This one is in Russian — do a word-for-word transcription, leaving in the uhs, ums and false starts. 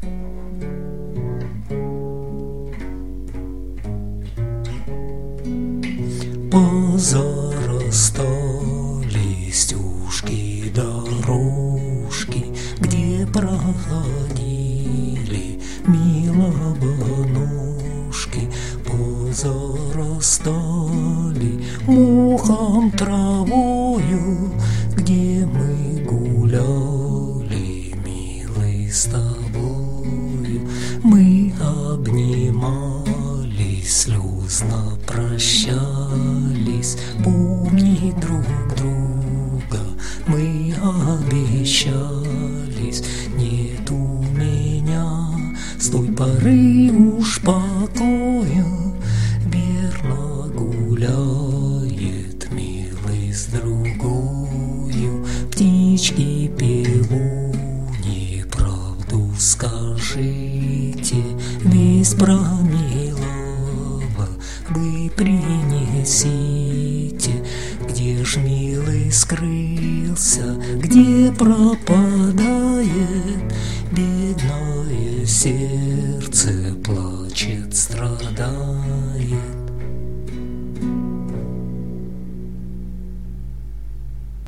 Позарастали стежки, дорожки, где проходили милобоножки. Позарастали мохом, травою, где мы гуляли, милый, с тобою. Мы обнимались, слезно прощались, помни друг друга мы обещались. Нет у меня с той поры уж покоя, верно гуляет милый с другою. Птички певуни, правду скажите, весть про милого вы принесите. Где ж милый скрылся, где пропадает, бедное сердце плачет, страдает.